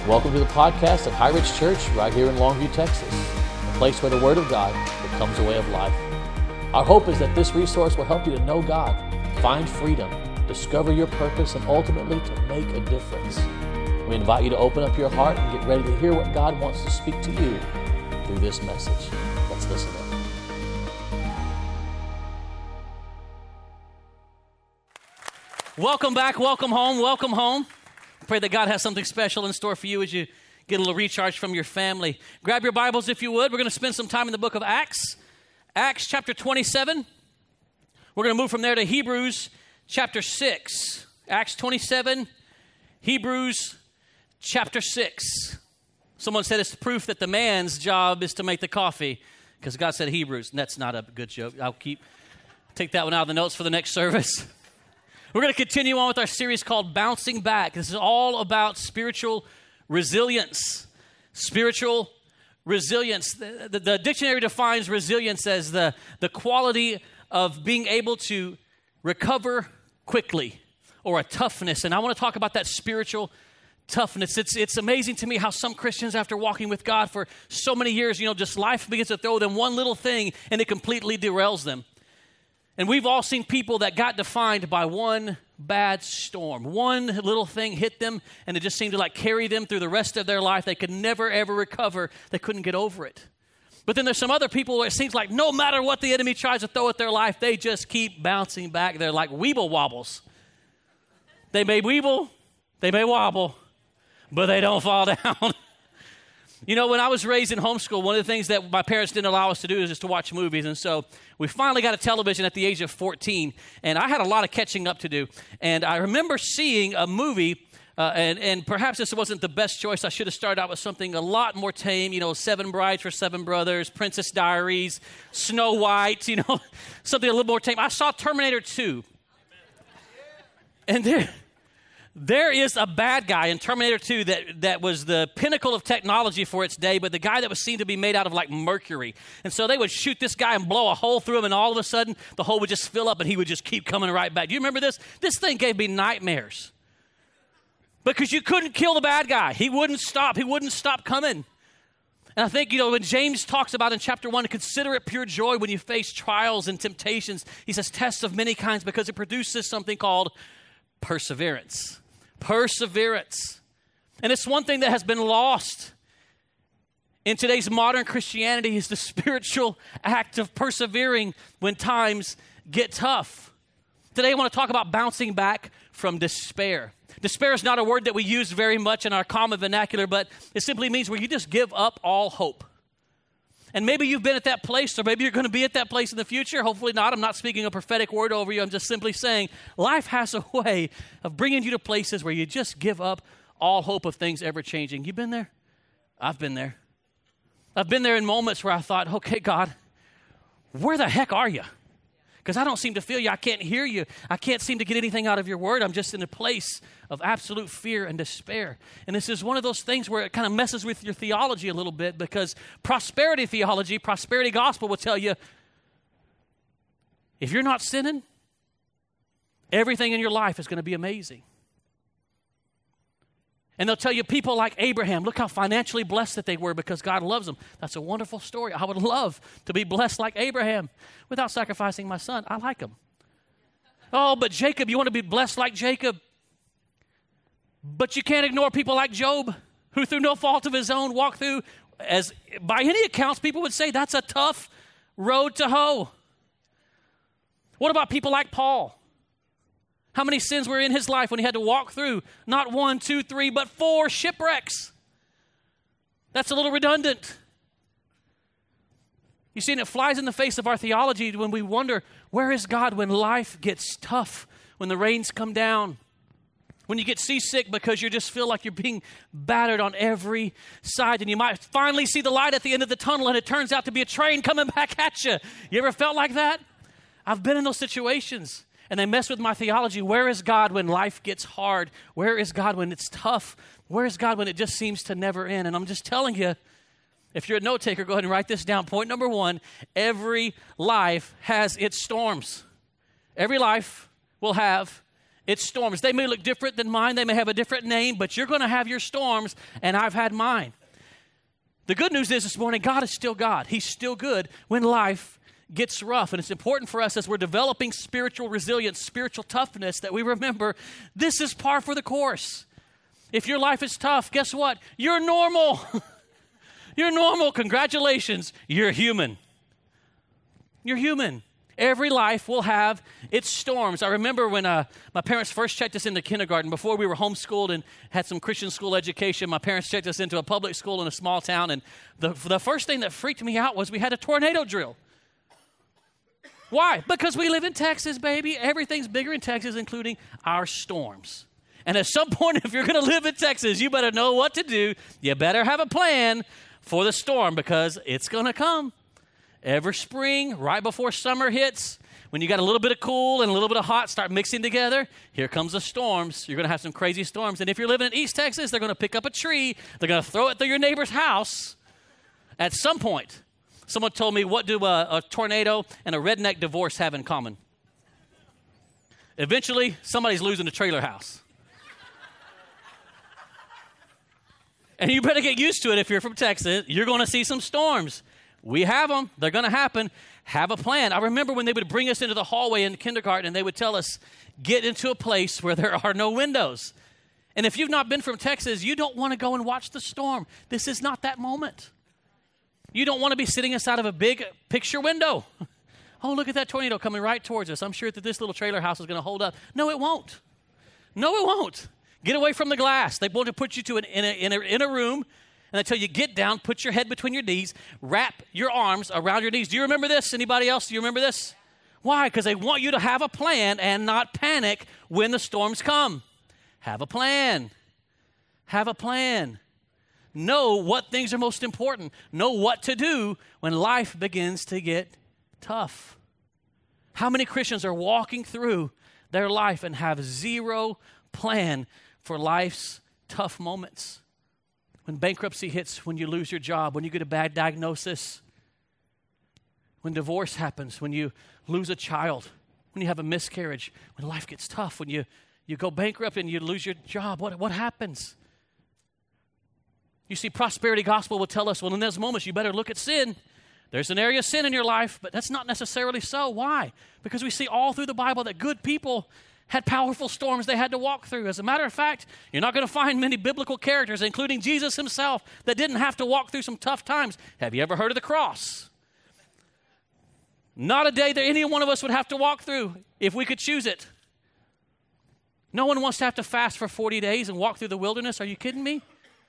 Welcome to the podcast of High Ridge Church right here in Longview, Texas, a place where the Word of God becomes a way of life. Our hope is that this resource will help you to know God, find freedom, discover your purpose, and ultimately to make a difference. We invite you to open up your heart and get ready to hear what God wants to speak to you through this message. Let's listen in. Welcome back, welcome home. Pray that God has something special in store for you as you get a little recharge from your family. Grab your Bibles if you would. We're going to spend some time in the book of Acts. Acts chapter 27. We're going to move from there to Hebrews chapter 6. Acts 27, Hebrews chapter 6. Someone said it's proof that the man's job is to make the coffee because God said Hebrews. And that's not a good joke. I'll take that one out of the notes for the next service. We're going to continue on with our series called Bouncing Back. This is all about spiritual resilience. Spiritual resilience. The dictionary defines resilience as the quality of being able to recover quickly, or a toughness. And I want to talk about that spiritual toughness. It's amazing to me how some Christians, after walking with God for so many years, just life begins to throw them one little thing and it completely derails them. And we've all seen people that got defined by one bad storm. One little thing hit them, and it just seemed to carry them through the rest of their life. They could never, ever recover. They couldn't get over it. But then there's some other people where it seems like no matter what the enemy tries to throw at their life, they just keep bouncing back. They're like weeble wobbles. They may weeble, they may wobble, but they don't fall down. When I was raised in homeschool, one of the things that my parents didn't allow us to do is just to watch movies. And so we finally got a television at the age of 14. And I had a lot of catching up to do. And I remember seeing a movie, and perhaps this wasn't the best choice. I should have started out with something a lot more tame, Seven Brides for Seven Brothers, Princess Diaries, Snow White, something a little more tame. I saw Terminator 2. And there is a bad guy in Terminator 2 that was the pinnacle of technology for its day, but the guy that was seen to be made out of mercury. And so they would shoot this guy and blow a hole through him, and all of a sudden the hole would just fill up and he would just keep coming right back. Do you remember this? This thing gave me nightmares because you couldn't kill the bad guy. He wouldn't stop. He wouldn't stop coming. And I think, when James talks about in chapter 1, consider it pure joy when you face trials and temptations. He says tests of many kinds because it produces something called perseverance. Perseverance. And it's one thing that has been lost in today's modern Christianity is the spiritual act of persevering when times get tough. Today I want to talk about bouncing back from despair. Despair is not a word that we use very much in our common vernacular, but it simply means where you just give up all hope. And maybe you've been at that place, or maybe you're going to be at that place in the future. Hopefully not. I'm not speaking a prophetic word over you. I'm just simply saying life has a way of bringing you to places where you just give up all hope of things ever changing. You been there? I've been there. I've been there in moments where I thought, okay, God, where the heck are you? Because I don't seem to feel you. I can't hear you. I can't seem to get anything out of your word. I'm just in a place of absolute fear and despair. And this is one of those things where it kind of messes with your theology a little bit, because prosperity theology, prosperity gospel will tell you, if you're not sinning, everything in your life is going to be amazing. And they'll tell you people like Abraham, look how financially blessed that they were because God loves them. That's a wonderful story. I would love to be blessed like Abraham without sacrificing my son. I like him. Oh, but Jacob, you want to be blessed like Jacob. But you can't ignore people like Job, who through no fault of his own walked through, as by any accounts, people would say that's a tough road to hoe. What about people like Paul? How many sins were in his life when he had to walk through not 1, 2, 3, but 4 shipwrecks? That's a little redundant. You see, and it flies in the face of our theology when we wonder, where is God when life gets tough, when the rains come down, when you get seasick because you just feel like you're being battered on every side, and you might finally see the light at the end of the tunnel and it turns out to be a train coming back at you. You ever felt like that? I've been in those situations. And they mess with my theology. Where is God when life gets hard? Where is God when it's tough? Where is God when it just seems to never end? And I'm just telling you, if you're a note taker, go ahead and write this down. Point number 1, every life has its storms. Every life will have It's storms. They may look different than mine. They may have a different name, but you're going to have your storms, and I've had mine. The good news is this morning, God is still God. He's still good when life gets rough. And it's important for us as we're developing spiritual resilience, spiritual toughness, that we remember this is par for the course. If your life is tough, guess what? You're normal. You're normal. Congratulations. You're human. You're human. Every life will have its storms. I remember when my parents first checked us into kindergarten, before we were homeschooled and had some Christian school education, my parents checked us into a public school in a small town, and the first thing that freaked me out was we had a tornado drill. Why? Because we live in Texas, baby. Everything's bigger in Texas, including our storms. And at some point, if you're going to live in Texas, you better know what to do. You better have a plan for the storm, because it's going to come. Every spring, right before summer hits, when you got a little bit of cool and a little bit of hot start mixing together, here comes the storms. You're going to have some crazy storms. And if you're living in East Texas, they're going to pick up a tree. They're going to throw it through your neighbor's house at some point. Someone told me, what do a tornado and a redneck divorce have in common? Eventually, somebody's losing a trailer house. And you better get used to it if you're from Texas. You're going to see some storms. We have them. They're going to happen. Have a plan. I remember when they would bring us into the hallway in kindergarten and they would tell us, get into a place where there are no windows. And if you've not been from Texas, you don't want to go and watch the storm. This is not that moment. You don't want to be sitting inside of a big picture window. Oh, look at that tornado coming right towards us. I'm sure that this little trailer house is going to hold up. No, it won't. No, it won't. Get away from the glass. They want to put you in a room, and they tell you, get down, put your head between your knees, wrap your arms around your knees. Do you remember this? Anybody else? Do you remember this? Why? Because they want you to have a plan and not panic when the storms come. Have a plan. Have a plan. Know what things are most important. Know what to do when life begins to get tough. How many Christians are walking through their life and have zero plan for life's tough moments? When bankruptcy hits, when you lose your job, when you get a bad diagnosis, when divorce happens, when you lose a child, when you have a miscarriage, when life gets tough, when you go bankrupt and you lose your job, what happens? You see, prosperity gospel will tell us, well, in those moments, you better look at sin. There's an area of sin in your life, but that's not necessarily so. Why? Because we see all through the Bible that good people had powerful storms they had to walk through. As a matter of fact, you're not going to find many biblical characters, including Jesus himself, that didn't have to walk through some tough times. Have you ever heard of the cross? Not a day that any one of us would have to walk through if we could choose it. No one wants to have to fast for 40 days and walk through the wilderness. Are you kidding me?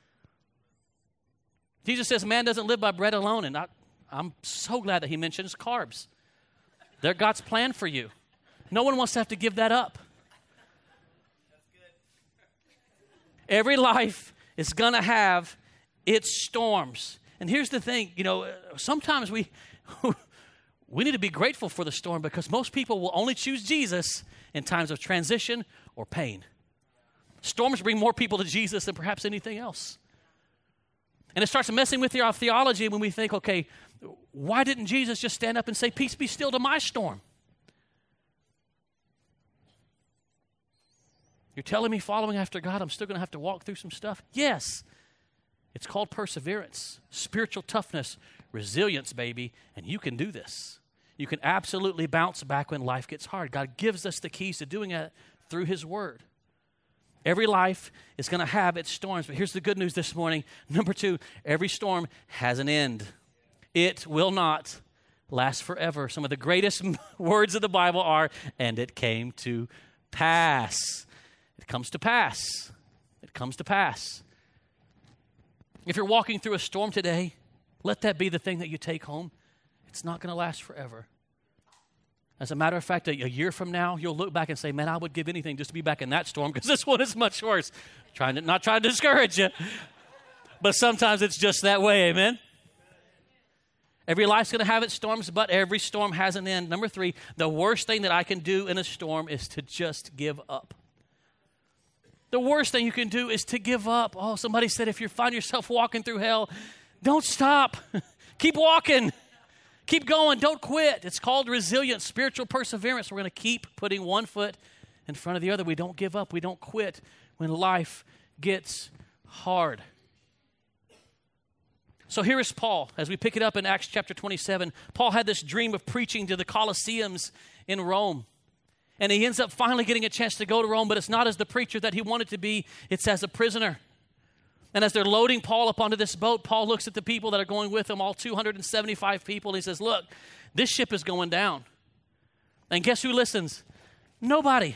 Jesus says man doesn't live by bread alone, and I'm so glad that he mentions carbs. They're God's plan for you. No one wants to have to give that up. Every life is going to have its storms. And here's the thing, sometimes we need to be grateful for the storm, because most people will only choose Jesus in times of transition or pain. Storms bring more people to Jesus than perhaps anything else. And it starts messing with our theology when we think, okay, why didn't Jesus just stand up and say, peace be still to my storm? You're telling me following after God, I'm still going to have to walk through some stuff? Yes. It's called perseverance, spiritual toughness, resilience, baby, and you can do this. You can absolutely bounce back when life gets hard. God gives us the keys to doing it through his word. Every life is going to have its storms, but here's the good news this morning. Number 2, every storm has an end. It will not last forever. Some of the greatest words of the Bible are, and it came to pass. It comes to pass. It comes to pass. If you're walking through a storm today, let that be the thing that you take home. It's not going to last forever. As a matter of fact, a year from now, you'll look back and say, man, I would give anything just to be back in that storm, because this one is much worse. Not trying to discourage you, but sometimes it's just that way, amen? Every life's going to have its storms, but every storm has an end. Number 3, the worst thing that I can do in a storm is to just give up. The worst thing you can do is to give up. Oh, somebody said if you find yourself walking through hell, don't stop. Keep walking. Keep going. Don't quit. It's called resilience, spiritual perseverance. We're going to keep putting one foot in front of the other. We don't give up. We don't quit when life gets hard. So here is Paul. As we pick it up in Acts chapter 27, Paul had this dream of preaching to the Colosseums in Rome. And he ends up finally getting a chance to go to Rome, but it's not as the preacher that he wanted to be. It's as a prisoner. And as they're loading Paul up onto this boat, Paul looks at the people that are going with him, all 275 people, and he says, look, this ship is going down. And guess who listens? Nobody.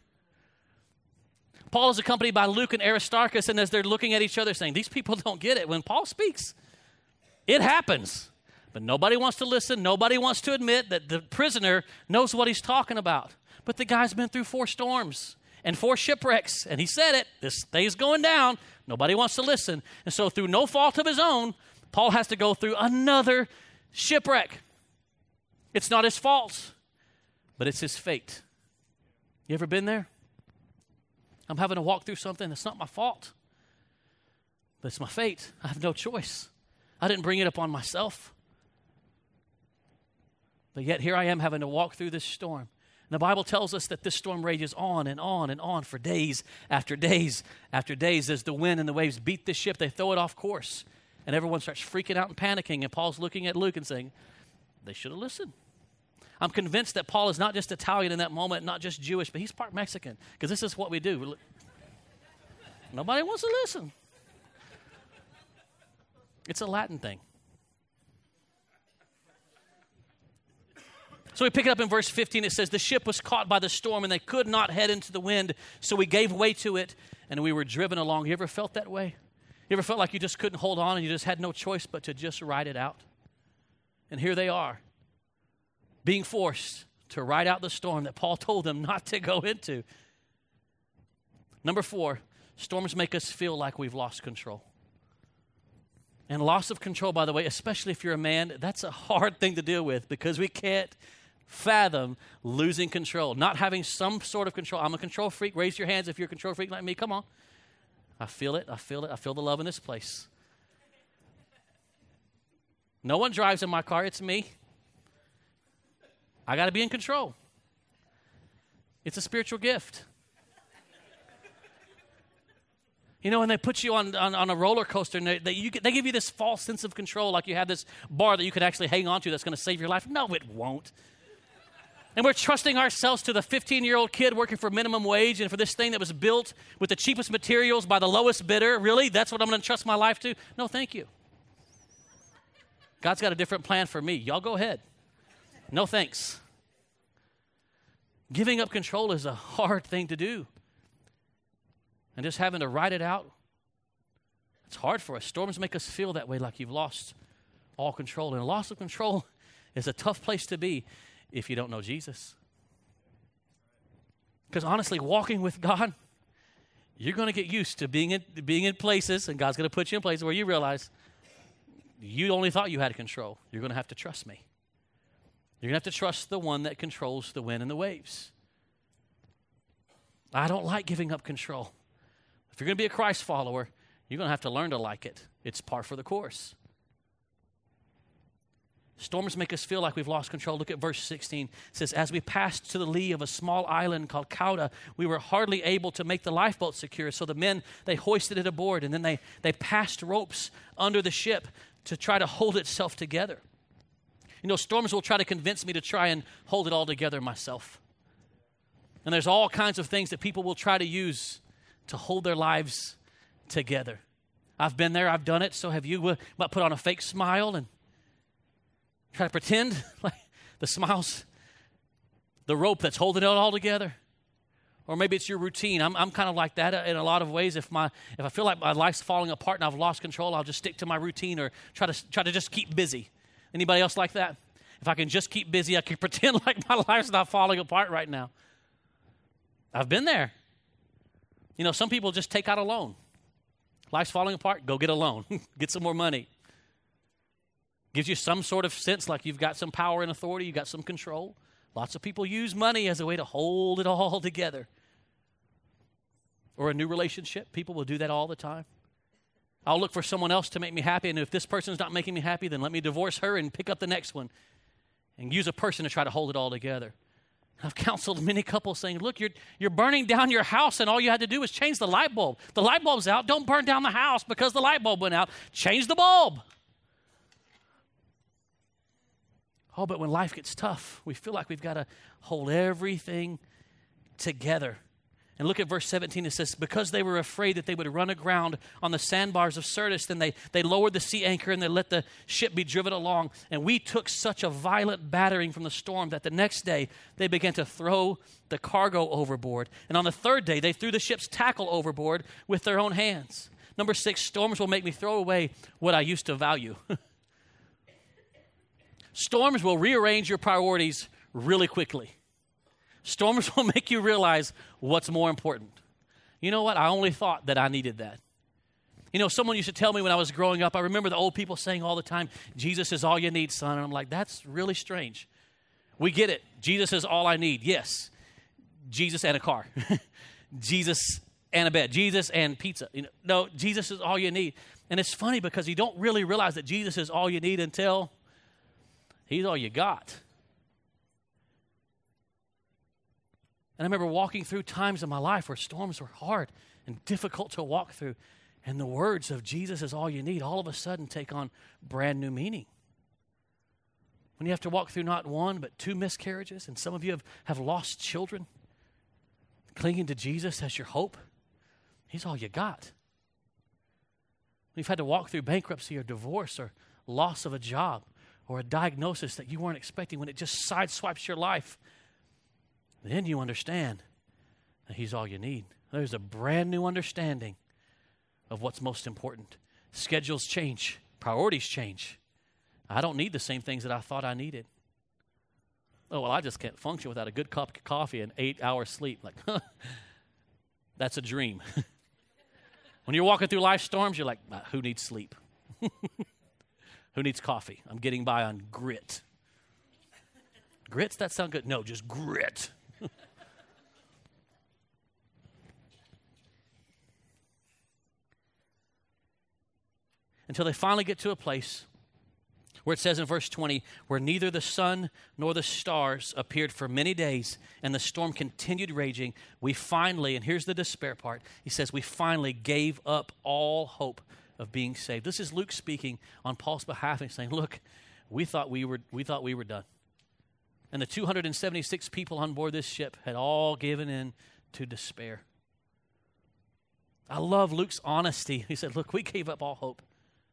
Paul is accompanied by Luke and Aristarchus, and as they're looking at each other saying, these people don't get it. When Paul speaks, it happens. But nobody wants to listen. Nobody wants to admit that the prisoner knows what he's talking about. But the guy's been through 4 storms and 4 shipwrecks, and he said it. This thing's going down. Nobody wants to listen. And so through no fault of his own, Paul has to go through another shipwreck. It's not his fault, but it's his fate. You ever been there? I'm having to walk through something that's not my fault, but it's my fate. I have no choice. I didn't bring it upon myself. But yet here I am having to walk through this storm. And the Bible tells us that this storm rages on and on and on for days after days after days. As the wind and the waves beat the ship, they throw it off course. And everyone starts freaking out and panicking. And Paul's looking at Luke and saying, they should have listened. I'm convinced that Paul is not just Italian in that moment, not just Jewish, but he's part Mexican. Because this is what we do. Nobody wants to listen. It's a Latin thing. So we pick it up in verse 15. It says, the ship was caught by the storm and they could not head into the wind. So we gave way to it and we were driven along. You ever felt that way? You ever felt like you just couldn't hold on and you just had no choice but to just ride it out? And here they are, being forced to ride out the storm that Paul told them not to go into. Number 4, storms make us feel like we've lost control. And loss of control, by the way, especially if you're a man, that's a hard thing to deal with because we can't fathom losing control, not having some sort of control. I'm a control freak. Raise your hands if you're a control freak like me. Come on. I feel it. I feel it. I feel the love in this place. No one drives in my car. It's me. I got to be in control. It's a spiritual gift. You know, when they put you on a roller coaster and they give you this false sense of control, like you have this bar that you could actually hang on to that's going to save your life. No, it won't. And we're trusting ourselves to the 15-year-old kid working for minimum wage and for this thing that was built with the cheapest materials by the lowest bidder. Really? That's what I'm going to trust my life to? No, thank you. God's got a different plan for me. Y'all go ahead. No thanks. Giving up control is a hard thing to do. And just having to ride it out, it's hard for us. Storms make us feel that way, like you've lost all control. And a loss of control is a tough place to be if you don't know Jesus. Because honestly, walking with God, you're going to get used to being in places, and God's going to put you in places where you realize you only thought you had control. You're going to have to trust me. You're going to have to trust the one that controls the wind and the waves. I don't like giving up control. If you're going to be a Christ follower, you're going to have to learn to like it. It's par for the course. Storms make us feel like we've lost control. Look at verse 16. It says, as we passed to the lee of a small island called Cauda, we were hardly able to make the lifeboat secure. So the men, they hoisted it aboard, and then they passed ropes under the ship to try to hold itself together. You know, storms will try to convince me to try and hold it all together myself. And there's all kinds of things that people will try to use to hold their lives together. I've been there. I've done it. So have you. Might put on a fake smile and try to pretend like the smile's the rope that's holding it all together. Or maybe it's your routine. I'm kind of like that in a lot of ways. If I feel like my life's falling apart and I've lost control, I'll just stick to my routine or try to just keep busy. Anybody else like that? If I can just keep busy, I can pretend like my life's not falling apart right now. I've been there. You know, some people just take out a loan. Life's falling apart, go get a loan. Get some more money. Gives you some sort of sense like you've got some power and authority, you've got some control. Lots of people use money as a way to hold it all together. Or a new relationship. People will do that all the time. I'll look for someone else to make me happy, and if this person's not making me happy, then let me divorce her and pick up the next one and use a person to try to hold it all together. I've counseled many couples saying, look, you're burning down your house and all you had to do was change the light bulb. The light bulb's out. Don't burn down the house because the light bulb went out. Change the bulb. Oh, but when life gets tough, we feel like we've got to hold everything together. And look at verse 17. It says, because they were afraid that they would run aground on the sandbars of Syrtis, then they lowered the sea anchor and they let the ship be driven along. And we took such a violent battering from the storm that the next day they began to throw the cargo overboard. And on the third day, they threw the ship's tackle overboard with their own hands. Number 6, storms will make me throw away what I used to value. Storms will rearrange your priorities really quickly. Storms will make you realize what's more important. You know what? I only thought that I needed that. You know, someone used to tell me when I was growing up, I remember the old people saying all the time, Jesus is all you need, son. And I'm like, that's really strange. We get it. Jesus is all I need. Yes. Jesus and a car. Jesus and a bed. Jesus and pizza. You know, no, Jesus is all you need. And it's funny because you don't really realize that Jesus is all you need until he's all you got. And I remember walking through times in my life where storms were hard and difficult to walk through. And the words of Jesus is all you need all of a sudden take on brand new meaning. When you have to walk through not one, but 2 miscarriages, and some of you have lost children, clinging to Jesus as your hope, he's all you got. When you've had to walk through bankruptcy or divorce or loss of a job or a diagnosis that you weren't expecting, when it just sideswipes your life, then you understand that he's all you need. There's a brand new understanding of what's most important. Schedules change. Priorities change. I don't need the same things that I thought I needed. Oh, well, I just can't function without a good cup of coffee and 8 hours sleep. Like, that's a dream. When you're walking through life storms, you're like, who needs sleep? Who needs coffee? I'm getting by on grit. Grits, that sound good? No, just grit. Until they finally get to a place where it says in verse 20, where neither the sun nor the stars appeared for many days, and the storm continued raging, we finally, and here's the despair part, he says, we finally gave up all hope of being saved. This is Luke speaking on Paul's behalf and saying, look, we thought we were done. And the 276 people on board this ship had all given in to despair. I love Luke's honesty. He said, look, we gave up all hope.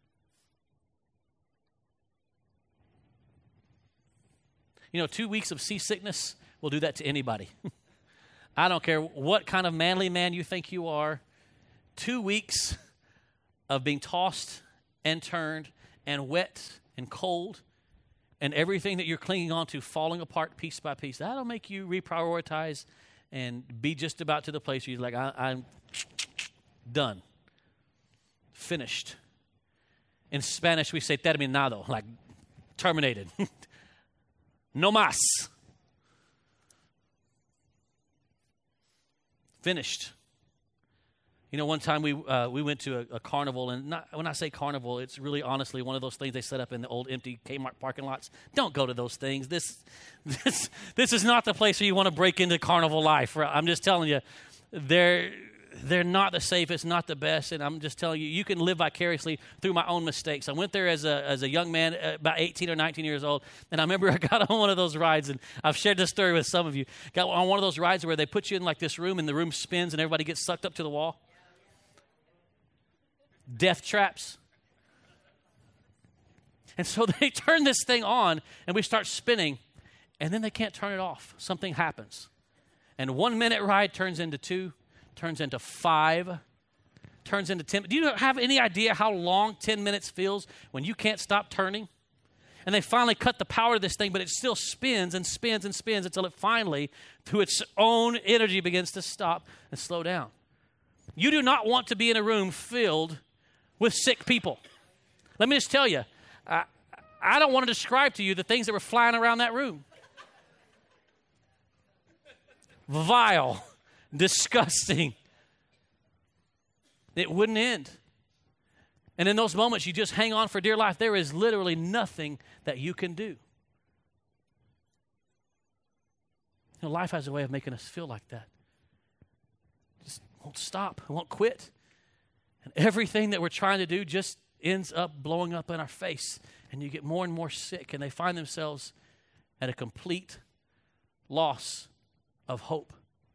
You know, 2 weeks of seasickness will do that to anybody. I don't care what kind of manly man you think you are. 2 weeks of being tossed and turned and wet and cold and everything that you're clinging on to falling apart piece by piece, that'll make you reprioritize and be just about to the place where you're like, I'm done, finished. In Spanish, we say terminado, like terminated. No más. Finished. You know, one time we went to a carnival, and when I say carnival, it's really honestly one of those things they set up in the old empty Kmart parking lots. Don't go to those things. This is not the place where you want to break into carnival life. I'm just telling you, they're not the safest, not the best, and I'm just telling you, you can live vicariously through my own mistakes. I went there as a young man, about 18 or 19 years old, and I remember I got on one of those rides, and I've shared this story with some of you. Got on one of those rides where they put you in like this room, and the room spins, and everybody gets sucked up to the wall. Death traps. And so they turn this thing on, and we start spinning, and then they can't turn it off. Something happens. And 1 minute ride turns into 2, turns into 5, turns into 10. Do you have any idea how long 10 minutes feels when you can't stop turning? And they finally cut the power to this thing, but it still spins and spins and spins until it finally, through its own energy, begins to stop and slow down. You do not want to be in a room filled with sick people. Let me just tell you, I don't want to describe to you the things that were flying around that room. Vile, disgusting. It wouldn't end. And in those moments, you just hang on for dear life. There is literally nothing that you can do. You know, life has a way of making us feel like that. Just won't stop. It won't quit. And everything that we're trying to do just ends up blowing up in our face. And you get more and more sick, and they find themselves at a complete loss of hope.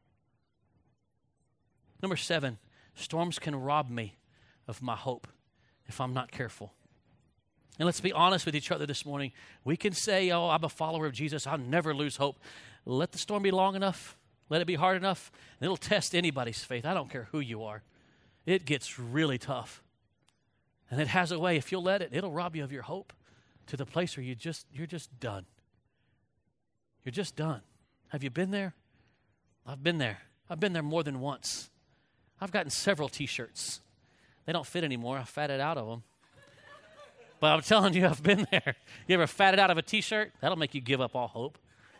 Number 7, storms can rob me of my hope if I'm not careful. And let's be honest with each other this morning. We can say, oh, I'm a follower of Jesus. I'll never lose hope. Let the storm be long enough. Let it be hard enough. And it'll test anybody's faith. I don't care who you are. It gets really tough. And it has a way, if you'll let it, it'll rob you of your hope to the place where you're just done. You're just done. Have you been there? I've been there. I've been there more than once. I've gotten several T-shirts. They don't fit anymore. I fatted out of them. But I'm telling you, I've been there. You ever fatted out of a T-shirt? That'll make you give up all hope.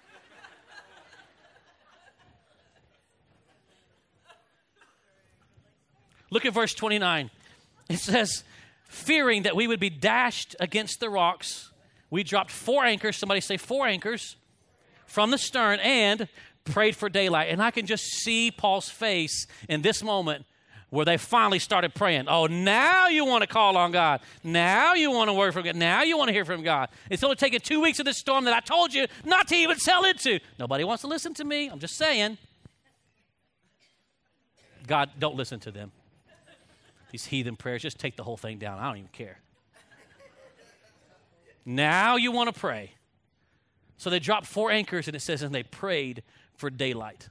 Look at verse 29. It says, fearing that we would be dashed against the rocks, we dropped 4 anchors. Somebody say 4 anchors from the stern and prayed for daylight. And I can just see Paul's face in this moment where they finally started praying. Oh, now you want to call on God. Now you want to work from God. Now you want to hear from God. It's only taken 2 weeks of this storm that I told you not to even sell into. Nobody wants to listen to me. I'm just saying. God, don't listen to them. These heathen prayers, just take the whole thing down. I don't even care. Now you want to pray. So they dropped 4 anchors, and it says, and they prayed for daylight.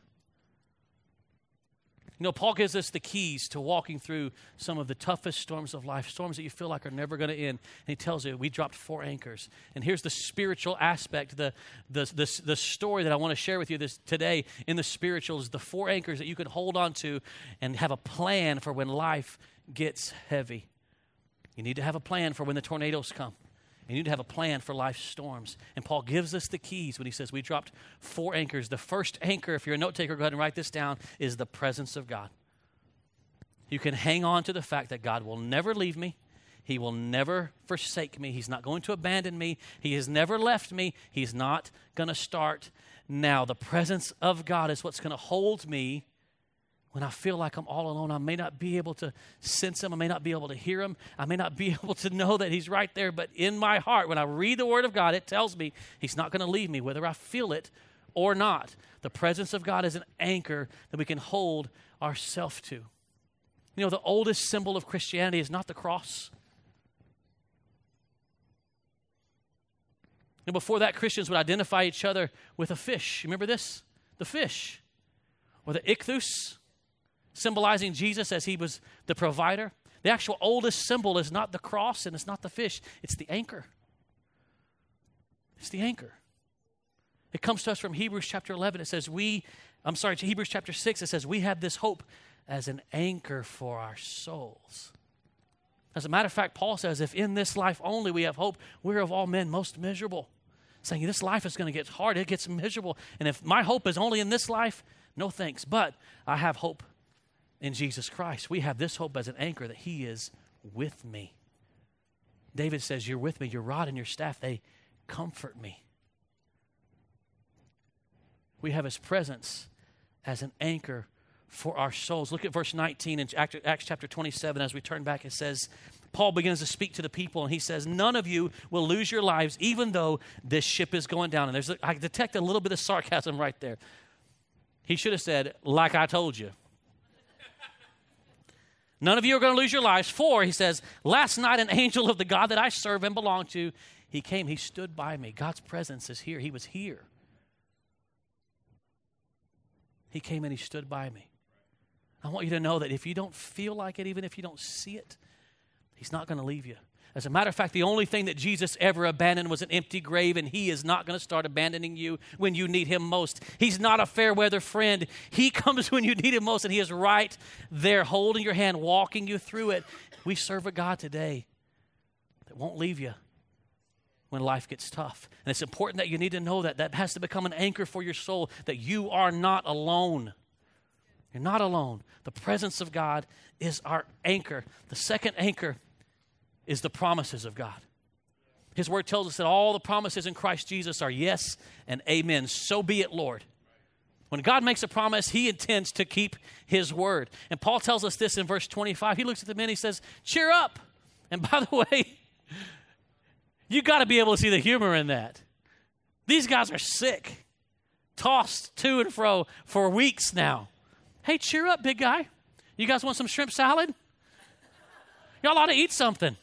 You know, Paul gives us the keys to walking through some of the toughest storms of life, storms that you feel like are never going to end. And he tells you, we dropped 4 anchors. And here's the spiritual aspect, the story that I want to share with you today in the spiritual is the 4 anchors that you can hold on to and have a plan for when life gets heavy. You need to have a plan for when the tornadoes come. You need to have a plan for life's storms. And Paul gives us the keys when he says we dropped 4 anchors. The first anchor, if you're a note taker, go ahead and write this down, is the presence of God. You can hang on to the fact that God will never leave me. He will never forsake me. He's not going to abandon me. He has never left me. He's not going to start now. The presence of God is what's going to hold me when I feel like I'm all alone. I may not be able to sense him. I may not be able to hear him. I may not be able to know that he's right there. But in my heart, when I read the word of God, it tells me he's not going to leave me, whether I feel it or not. The presence of God is an anchor that we can hold ourselves to. You know, the oldest symbol of Christianity is not the cross. And before that, Christians would identify each other with a fish. You remember this? The fish. Or the ichthus, symbolizing Jesus as he was the provider. The actual oldest symbol is not the cross and it's not the fish. It's the anchor. It's the anchor. It comes to us from Hebrews chapter 11. It says Hebrews chapter 6. It says we have this hope as an anchor for our souls. As a matter of fact, Paul says if in this life only we have hope, we're of all men most miserable. Saying this life is going to get hard. It gets miserable. And if my hope is only in this life, no thanks. But I have hope in Jesus Christ. We have this hope as an anchor that he is with me. David says, you're with me. Your rod and your staff, they comfort me. We have his presence as an anchor for our souls. Look at verse 19 in Acts chapter 27. As we turn back, it says, Paul begins to speak to the people, and he says, none of you will lose your lives, even though this ship is going down. And I detect a little bit of sarcasm right there. He should have said, like I told you. None of you are going to lose your lives. For, he says, last night an angel of the God that I serve and belong to, he came, he stood by me. God's presence is here. He was here. He came and he stood by me. I want you to know that if you don't feel like it, even if you don't see it, he's not going to leave you. As a matter of fact, the only thing that Jesus ever abandoned was an empty grave, and he is not going to start abandoning you when you need him most. He's not a fair weather friend. He comes when you need him most, and he is right there holding your hand, walking you through it. We serve a God today that won't leave you when life gets tough. And it's important that you need to know that. That has to become an anchor for your soul, that you are not alone. You're not alone. The presence of God is our anchor. The second anchor is the promises of God. His word tells us that all the promises in Christ Jesus are yes and amen. So be it, Lord. When God makes a promise, he intends to keep his word. And Paul tells us this in verse 25. He looks at the men, he says, cheer up. And by the way, you got to be able to see the humor in that. These guys are sick, tossed to and fro for weeks now. Hey, cheer up, big guy. You guys want some shrimp salad? Y'all ought to eat something.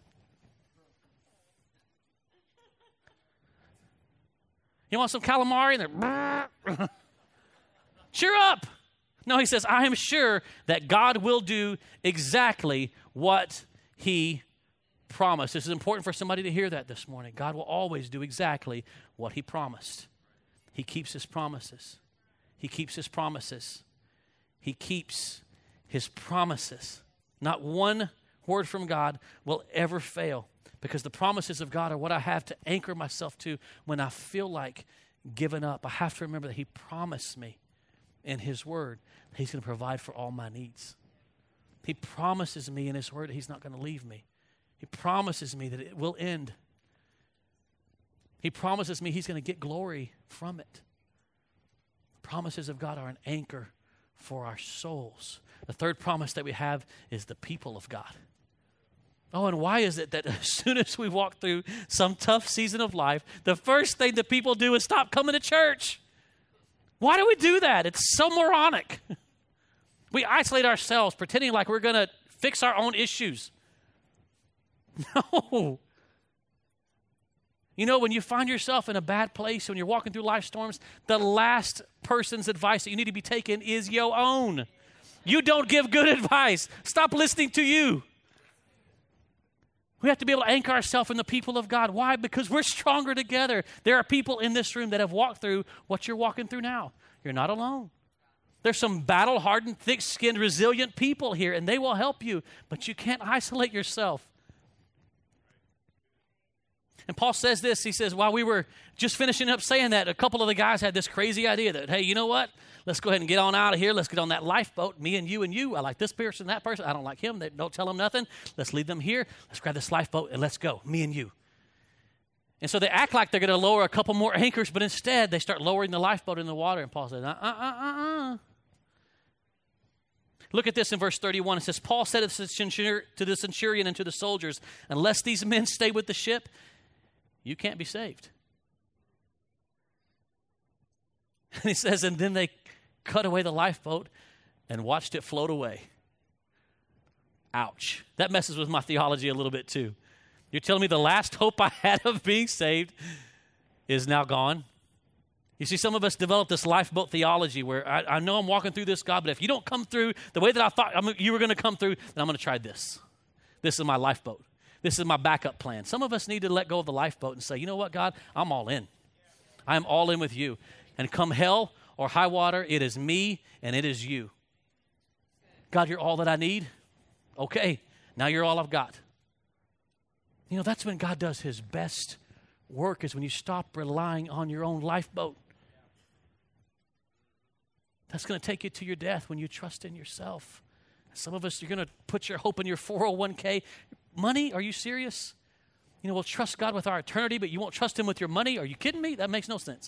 You want some calamari? And they're cheer up. No, he says, I am sure that God will do exactly what he promised. This is important for somebody to hear that this morning. God will always do exactly what he promised. He keeps his promises. He keeps his promises. He keeps his promises. Not one word from God will ever fail, because the promises of God are what I have to anchor myself to when I feel like giving up. I have to remember that he promised me in his word that he's going to provide for all my needs. He promises me in his word that he's not going to leave me. He promises me that it will end. He promises me he's going to get glory from it. The promises of God are an anchor for our souls. The third promise that we have is the people of God. Oh, and why is it that as soon as we walk through some tough season of life, the first thing that people do is stop coming to church? Why do we do that? It's so moronic. We isolate ourselves, pretending like we're going to fix our own issues. No. You know, when you find yourself in a bad place, when you're walking through life storms, the last person's advice that you need to be taking is your own. You don't give good advice. Stop listening to you. We have to be able to anchor ourselves in the people of God. Why? Because we're stronger together. There are people in this room that have walked through what you're walking through now. You're not alone. There's some battle-hardened, thick-skinned, resilient people here, and they will help you, but you can't isolate yourself. And Paul says this. He says, while we were just finishing up saying that, a couple of the guys had this crazy idea that, hey, you know what? Let's go ahead and get on out of here. Let's get on that lifeboat, me and you and you. I like this person, that person. I don't like him. Don't tell them nothing. Let's leave them here. Let's grab this lifeboat and let's go, me and you. And so they act like they're going to lower a couple more anchors, but instead they start lowering the lifeboat in the water. And Paul says, Look at this in verse 31. It says, Paul said to the centurion and to the soldiers, unless these men stay with the ship, you can't be saved. And he says, and then they cut away the lifeboat and watched it float away. Ouch. That messes with my theology a little bit too. You're telling me the last hope I had of being saved is now gone? You see, some of us develop this lifeboat theology where I know I'm walking through this, God, but if you don't come through the way that I thought you were going to come through, then I'm going to try this. This is my lifeboat. This is my backup plan. Some of us need to let go of the lifeboat and say, you know what, God? I'm all in. I am all in with you. And come hell or high water, it is me and it is you. God, you're all that I need. Okay, now you're all I've got. You know, that's when God does his best work, is when you stop relying on your own lifeboat. That's going to take you to your death when you trust in yourself. Some of us, you're going to put your hope in your 401k. Money? Are you serious? You know, we'll trust God with our eternity, but you won't trust him with your money? Are you kidding me? That makes no sense.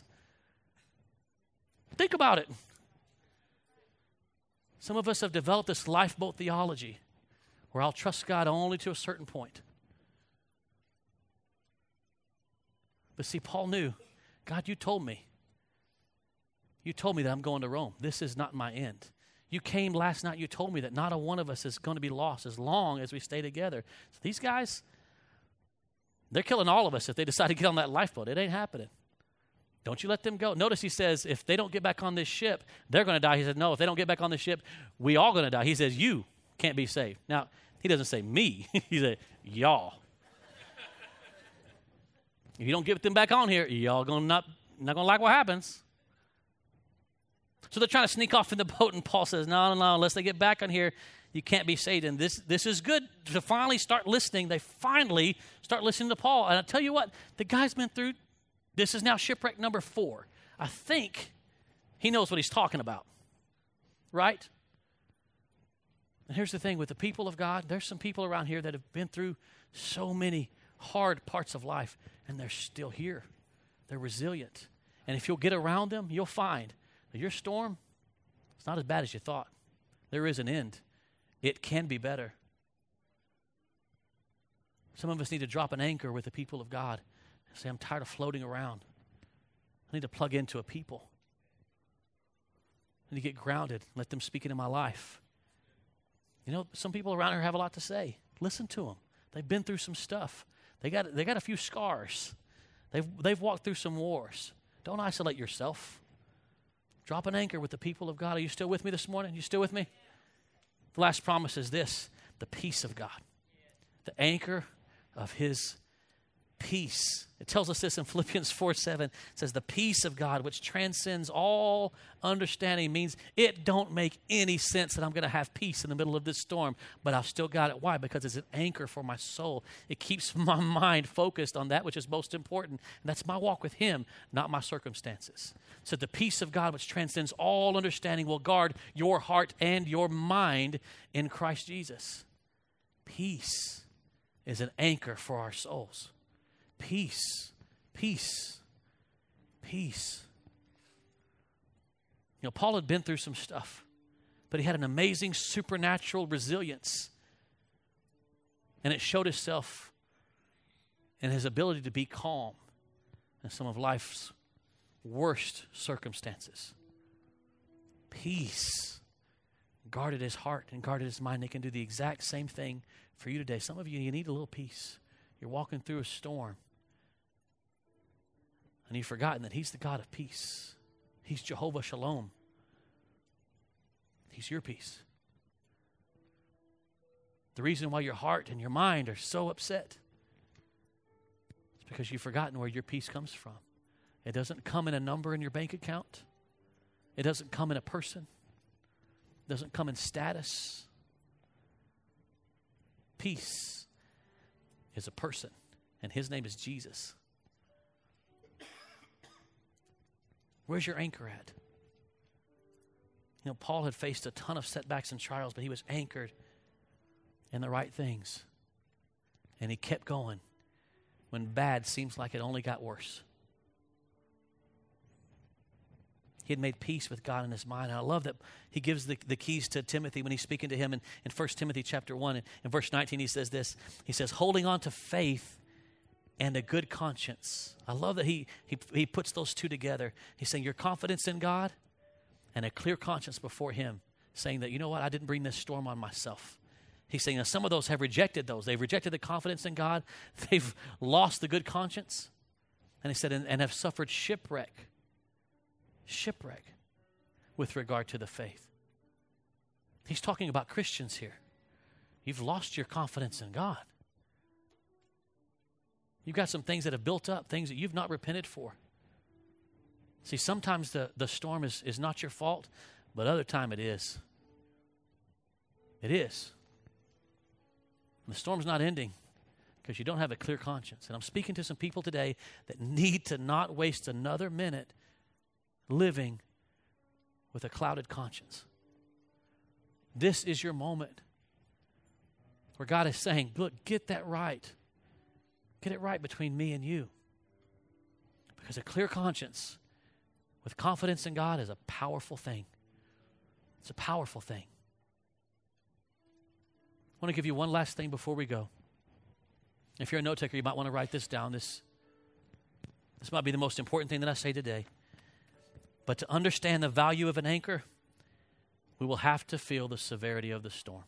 Think about it. Some of us have developed this lifeboat theology where I'll trust God only to a certain point. But see, Paul knew, God, you told me. You told me that I'm going to Rome. This is not my end. You came last night, you told me that not a one of us is going to be lost as long as we stay together. So these guys, they're killing all of us if they decide to get on that lifeboat. It ain't happening. Don't you let them go. Notice he says, if they don't get back on this ship, they're going to die. He said, no, if they don't get back on this ship, we all going to die. He says, you can't be saved. Now, he doesn't say me. He said, y'all. If you don't get them back on here, y'all not going to like what happens. So they're trying to sneak off in the boat, and Paul says, no, unless they get back on here, you can't be saved. And this is good to finally start listening. They finally start listening to Paul. And I tell you what, the guy's been through, this is now shipwreck number 4. I think he knows what he's talking about, right? And here's the thing with the people of God, there's some people around here that have been through so many hard parts of life, and they're still here. They're resilient. And if you'll get around them, you'll find Your storm, it's not as bad as you thought. There is an end. It can be better. Some of us need to drop an anchor with the people of God and say, I'm tired of floating around. I need to plug into a people. I need to get grounded, let them speak into my life. You know, some people around here have a lot to say. Listen to them. They've been through some stuff. They got a few scars. They've walked through some wars. Don't isolate yourself. Drop an anchor with the people of God. Are you still with me this morning? You still with me? The last promise is this, the peace of God. The anchor of his peace. It tells us this in Philippians 4:7. It says, the peace of God, which transcends all understanding, means it don't make any sense that I'm going to have peace in the middle of this storm, but I've still got it. Why? Because it's an anchor for my soul. It keeps my mind focused on that which is most important, and that's my walk with him, not my circumstances. So the peace of God, which transcends all understanding, will guard your heart and your mind in Christ Jesus. Peace is an anchor for our souls. Peace, peace, peace. You know, Paul had been through some stuff, but he had an amazing supernatural resilience. And it showed itself in his ability to be calm in some of life's worst circumstances. Peace guarded his heart and guarded his mind. They can do the exact same thing for you today. Some of you need a little peace. You're walking through a storm. And you've forgotten that he's the God of peace. He's Jehovah Shalom. He's your peace. The reason why your heart and your mind are so upset is because you've forgotten where your peace comes from. It doesn't come in a number in your bank account. It doesn't come in a person. It doesn't come in status. Peace is a person, and his name is Jesus. Where's your anchor at? You know, Paul had faced a ton of setbacks and trials, but he was anchored in the right things. And he kept going when bad seems like it only got worse. He had made peace with God in his mind. And I love that he gives the keys to Timothy when he's speaking to him in 1 Timothy chapter 1. In verse 19, he says this. He says, holding on to faith and a good conscience. I love that he puts those two together. He's saying your confidence in God and a clear conscience before him, saying that, you know what, I didn't bring this storm on myself. He's saying that some of those have rejected those. They've rejected the confidence in God. They've lost the good conscience. And he said, and have suffered shipwreck with regard to the faith. He's talking about Christians here. You've lost your confidence in God. You've got some things that have built up, things that you've not repented for. See, sometimes the storm is not your fault, but other time it is. It is. And the storm's not ending because you don't have a clear conscience. And I'm speaking to some people today that need to not waste another minute living with a clouded conscience. This is your moment where God is saying, look, get that right. Get it right between me and you. Because a clear conscience with confidence in God is a powerful thing. It's a powerful thing. I want to give you one last thing before we go. If you're a note taker, you might want to write this down. This might be the most important thing that I say today. But to understand the value of an anchor, we will have to feel the severity of the storm.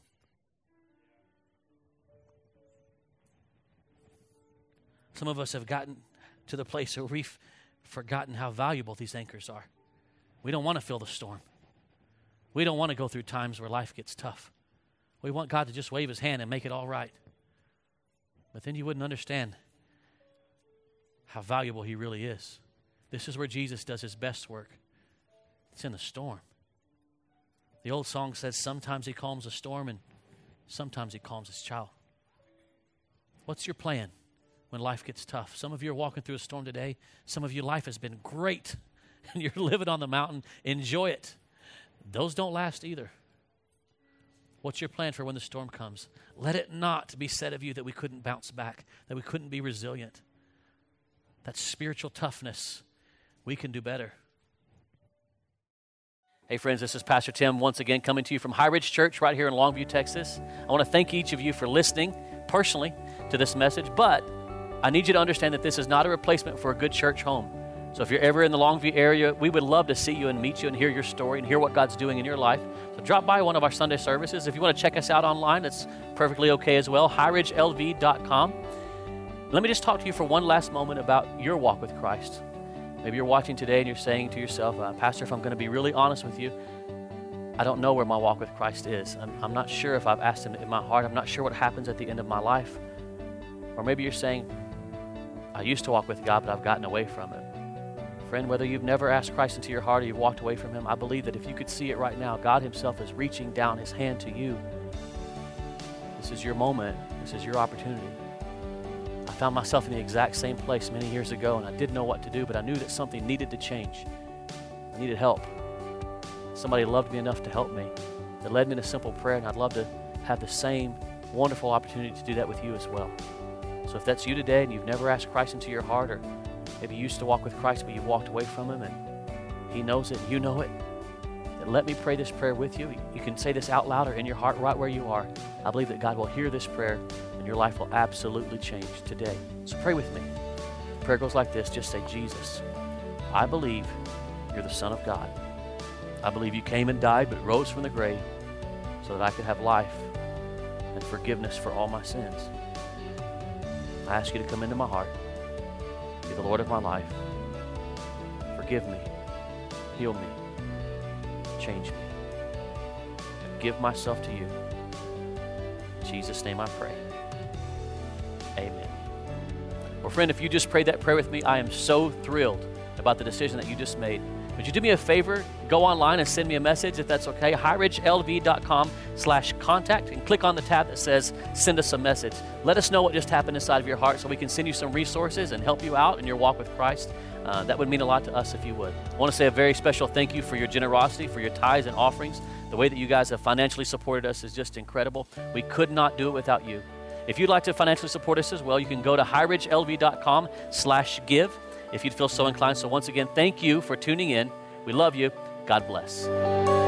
Some of us have gotten to the place where we've forgotten how valuable these anchors are. We don't want to feel the storm. We don't want to go through times where life gets tough. We want God to just wave his hand and make it all right. But then you wouldn't understand how valuable he really is. This is where Jesus does his best work. It's in the storm. The old song says sometimes he calms a storm and sometimes he calms his child. What's your plan when life gets tough? Some of you are walking through a storm today. Some of you, life has been great and you're living on the mountain. Enjoy it. Those don't last either. What's your plan for when the storm comes? Let it not be said of you that we couldn't bounce back, that we couldn't be resilient. That spiritual toughness, we can do better. Hey friends, this is Pastor Tim once again coming to you from High Ridge Church right here in Longview, Texas. I want to thank each of you for listening personally to this message, but I need you to understand that this is not a replacement for a good church home. So if you're ever in the Longview area, we would love to see you and meet you and hear your story and hear what God's doing in your life. So drop by one of our Sunday services. If you want to check us out online, that's perfectly okay as well, highridgelv.com. Let me just talk to you for one last moment about your walk with Christ. Maybe you're watching today and you're saying to yourself, Pastor, if I'm going to be really honest with you, I don't know where my walk with Christ is. I'm not sure if I've asked Him in my heart. I'm not sure what happens at the end of my life. Or maybe you're saying, I used to walk with God, but I've gotten away from Him. Friend, whether you've never asked Christ into your heart or you've walked away from Him, I believe that if you could see it right now, God Himself is reaching down His hand to you. This is your moment. This is your opportunity. I found myself in the exact same place many years ago, and I didn't know what to do, but I knew that something needed to change. I needed help. Somebody loved me enough to help me. That led me in a simple prayer, and I'd love to have the same wonderful opportunity to do that with you as well. So if that's you today and you've never asked Christ into your heart, or maybe you used to walk with Christ, but you've walked away from Him, and He knows it, and you know it, then let me pray this prayer with you. You can say this out loud or in your heart right where you are. I believe that God will hear this prayer, and your life will absolutely change today. So pray with me. The prayer goes like this. Just say, Jesus, I believe You're the Son of God. I believe You came and died but rose from the grave so that I could have life and forgiveness for all my sins. I ask You to come into my heart, be the Lord of my life. Forgive me, heal me, change me. I give myself to You. In Jesus' name I pray. Amen. Well, friend, if you just prayed that prayer with me, I am so thrilled about the decision that you just made. Would you do me a favor? Go online and send me a message if that's okay. highridgelv.com/contact and click on the tab that says send us a message. Let us know what just happened inside of your heart so we can send you some resources and help you out in your walk with Christ. That would mean a lot to us if you would. I want to say a very special thank you for your generosity, for your tithes and offerings. The way that you guys have financially supported us is just incredible. We could not do it without you. If you'd like to financially support us as well, you can go to highridgelv.com/give if you'd feel so inclined. So once again, thank you for tuning in. We love you. God bless.